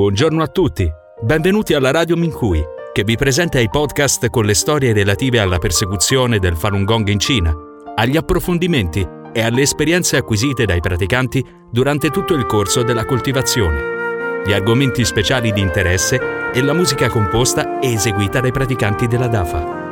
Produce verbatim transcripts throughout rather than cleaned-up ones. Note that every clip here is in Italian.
Buongiorno a tutti, benvenuti alla Radio Minqui, che vi presenta i podcast con le storie relative alla persecuzione del Falun Gong in Cina, agli approfondimenti e alle esperienze acquisite dai praticanti durante tutto il corso della coltivazione, gli argomenti speciali di interesse e la musica composta e eseguita dai praticanti della D A F A.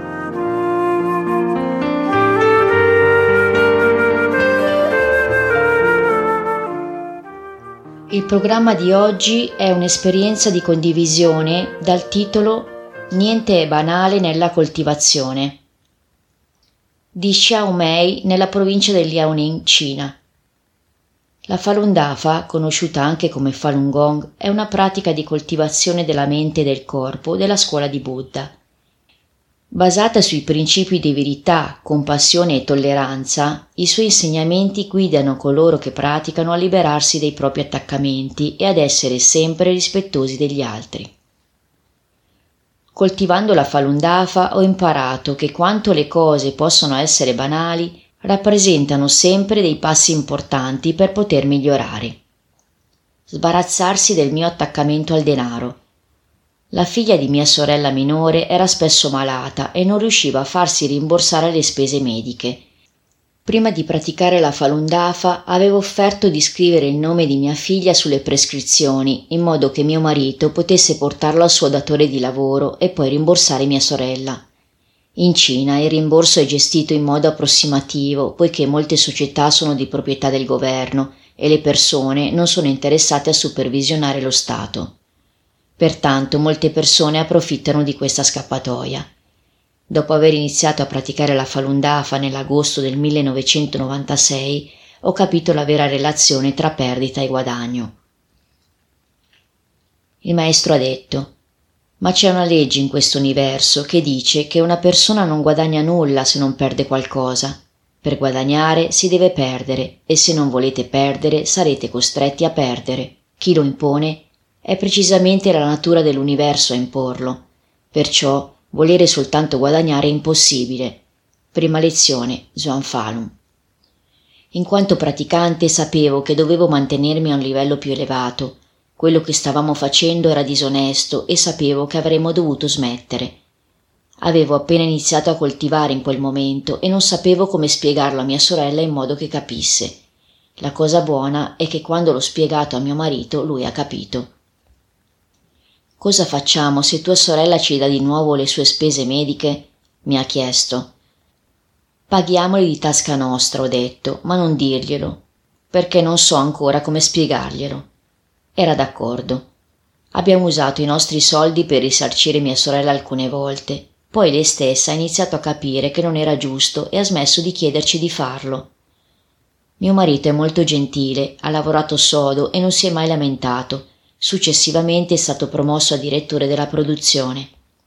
Il programma di oggi è un'esperienza di condivisione dal titolo Niente è banale nella coltivazione di Xiaomei nella provincia del Liaoning, Cina. La Falun Dafa, conosciuta anche come Falun Gong, è una pratica di coltivazione della mente e del corpo della scuola di Buddha. Basata sui principi di verità, compassione e tolleranza, i suoi insegnamenti guidano coloro che praticano a liberarsi dei propri attaccamenti e ad essere sempre rispettosi degli altri. Coltivando la Falun Dafa ho imparato che quanto le cose possono essere banali, rappresentano sempre dei passi importanti per poter migliorare. Sbarazzarsi del mio attaccamento al denaro. La figlia di mia sorella minore era spesso malata e non riusciva a farsi rimborsare le spese mediche. Prima di praticare la Falun Dafa avevo offerto di scrivere il nome di mia figlia sulle prescrizioni in modo che mio marito potesse portarlo al suo datore di lavoro e poi rimborsare mia sorella. In Cina il rimborso è gestito in modo approssimativo poiché molte società sono di proprietà del governo e le persone non sono interessate a supervisionare lo Stato. Pertanto molte persone approfittano di questa scappatoia. Dopo aver iniziato a praticare la Falun Dafa nell'agosto del millenovecentonovantasei, ho capito la vera relazione tra perdita e guadagno. Il maestro ha detto: «Ma c'è una legge in questo universo che dice che una persona non guadagna nulla se non perde qualcosa. Per guadagnare si deve perdere e se non volete perdere sarete costretti a perdere. Chi lo impone? È precisamente la natura dell'universo a imporlo. Perciò volere soltanto guadagnare è impossibile». Prima lezione, Zhuang Falun. In quanto praticante sapevo che dovevo mantenermi a un livello più elevato. Quello che stavamo facendo era disonesto e sapevo che avremmo dovuto smettere. Avevo appena iniziato a coltivare in quel momento e non sapevo come spiegarlo a mia sorella in modo che capisse. La cosa buona è che quando l'ho spiegato a mio marito lui ha capito. «Cosa facciamo se tua sorella ci dà di nuovo le sue spese mediche?» mi ha chiesto. «Paghiamoli di tasca nostra», ho detto, ma non dirglielo, perché non so ancora come spiegarglielo. Era d'accordo. Abbiamo usato i nostri soldi per risarcire mia sorella alcune volte, poi lei stessa ha iniziato a capire che non era giusto e ha smesso di chiederci di farlo. Mio marito è molto gentile, ha lavorato sodo e non si è mai lamentato. Successivamente è stato promosso a direttore della produzione.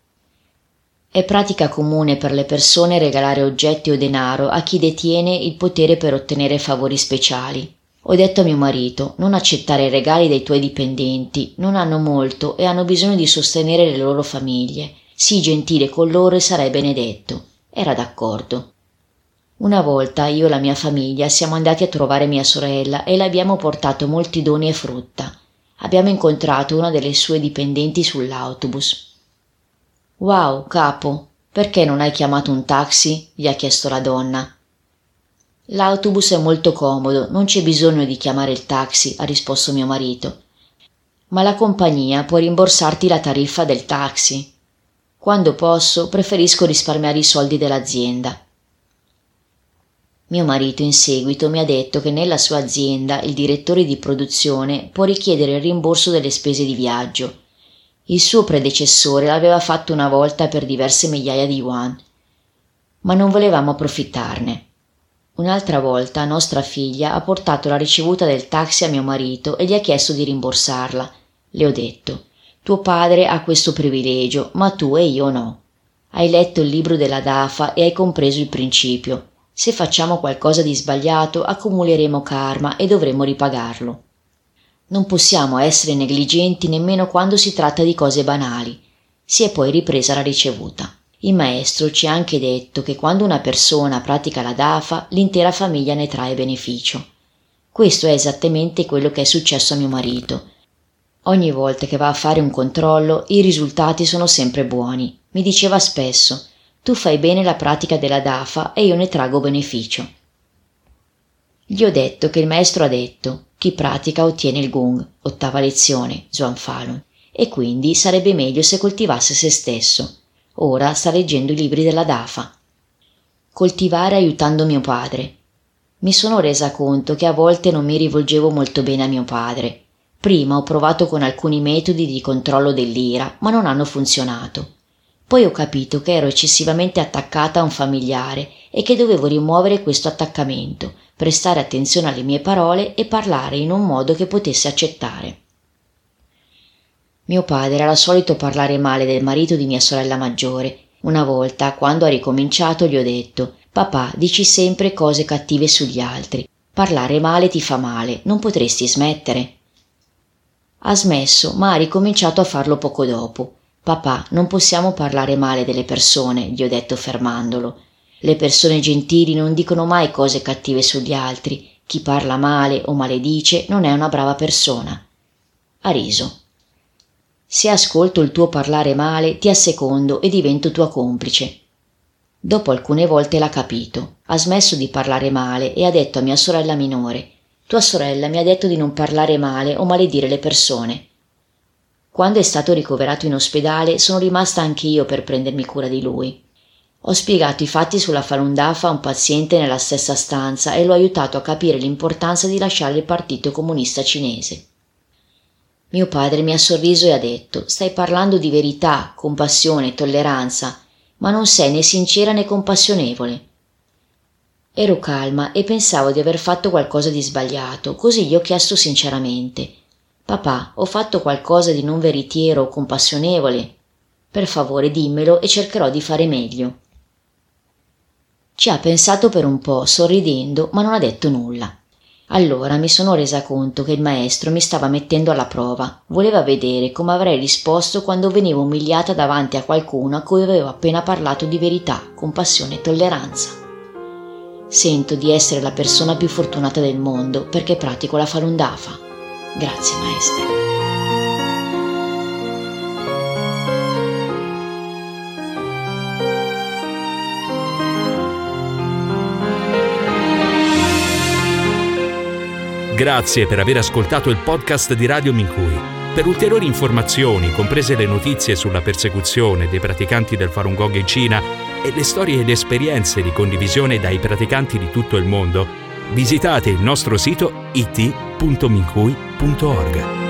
È pratica comune per le persone regalare oggetti o denaro a chi detiene il potere per ottenere favori speciali. Ho detto a mio marito: non accettare i regali dei tuoi dipendenti, non hanno molto e hanno bisogno di sostenere le loro famiglie. Sii gentile con loro e sarai benedetto. Era d'accordo. Una volta io e la mia famiglia siamo andati a trovare mia sorella e le abbiamo portato molti doni e frutta. Abbiamo incontrato una delle sue dipendenti sull'autobus. «Wow, capo, perché non hai chiamato un taxi?» gli ha chiesto la donna. «L'autobus è molto comodo, non c'è bisogno di chiamare il taxi», ha risposto mio marito. «Ma la compagnia può rimborsarti la tariffa del taxi. Quando posso, preferisco risparmiare i soldi dell'azienda». Mio marito in seguito mi ha detto che nella sua azienda il direttore di produzione può richiedere il rimborso delle spese di viaggio. Il suo predecessore l'aveva fatto una volta per diverse migliaia di yuan, ma non volevamo approfittarne. Un'altra volta nostra figlia ha portato la ricevuta del taxi a mio marito e gli ha chiesto di rimborsarla. Le ho detto: «Tuo padre ha questo privilegio, ma tu e io no. Hai letto il libro della Dafa e hai compreso il principio. Se facciamo qualcosa di sbagliato accumuleremo karma e dovremo ripagarlo. Non possiamo essere negligenti nemmeno quando si tratta di cose banali». Si è poi ripresa la ricevuta. Il maestro ci ha anche detto che quando una persona pratica la Dafa, l'intera famiglia ne trae beneficio. Questo è esattamente quello che è successo a mio marito. Ogni volta che va a fare un controllo, i risultati sono sempre buoni. Mi diceva spesso: tu fai bene la pratica della D A F A e io ne traggo beneficio. Gli ho detto che il maestro ha detto: chi pratica ottiene il Gong, ottava lezione, Zhuang Falun, e quindi sarebbe meglio se coltivasse se stesso. Ora sta leggendo i libri della D A F A. Coltivare aiutando mio padre. Mi sono resa conto che a volte non mi rivolgevo molto bene a mio padre. Prima ho provato con alcuni metodi di controllo dell'ira, ma non hanno funzionato. Poi ho capito che ero eccessivamente attaccata a un familiare e che dovevo rimuovere questo attaccamento, prestare attenzione alle mie parole e parlare in un modo che potesse accettare. Mio padre era solito parlare male del marito di mia sorella maggiore. Una volta, quando ha ricominciato, gli ho detto: «Papà, dici sempre cose cattive sugli altri. Parlare male ti fa male, non potresti smettere?» Ha smesso, ma ha ricominciato a farlo poco dopo. «Papà, non possiamo parlare male delle persone», gli ho detto fermandolo. «Le persone gentili non dicono mai cose cattive sugli altri. Chi parla male o maledice non è una brava persona». Ha riso. «Se ascolto il tuo parlare male, ti assecondo e divento tua complice». Dopo alcune volte l'ha capito. Ha smesso di parlare male e ha detto a mia sorella minore: «Tua sorella mi ha detto di non parlare male o maledire le persone». Quando è stato ricoverato in ospedale sono rimasta anche io per prendermi cura di lui. Ho spiegato i fatti sulla Falun Dafa a un paziente nella stessa stanza e l'ho aiutato a capire l'importanza di lasciare il Partito Comunista Cinese. Mio padre mi ha sorriso e ha detto: «Stai parlando di verità, compassione e tolleranza, ma non sei né sincera né compassionevole». Ero calma e pensavo di aver fatto qualcosa di sbagliato, così gli ho chiesto sinceramente: «Papà, ho fatto qualcosa di non veritiero o compassionevole? Per favore dimmelo e cercherò di fare meglio». Ci ha pensato per un po', sorridendo, ma non ha detto nulla. Allora mi sono resa conto che il maestro mi stava mettendo alla prova. Voleva vedere come avrei risposto quando venivo umiliata davanti a qualcuno a cui avevo appena parlato di verità, compassione e tolleranza. Sento di essere la persona più fortunata del mondo perché pratico la Falun Dafa. Grazie, maestro. Grazie per aver ascoltato il podcast di Radio Minhui. Per ulteriori informazioni, comprese le notizie sulla persecuzione dei praticanti del Falun Gong in Cina e le storie ed esperienze di condivisione dai praticanti di tutto il mondo, visitate il nostro sito i t punto minhui punto org.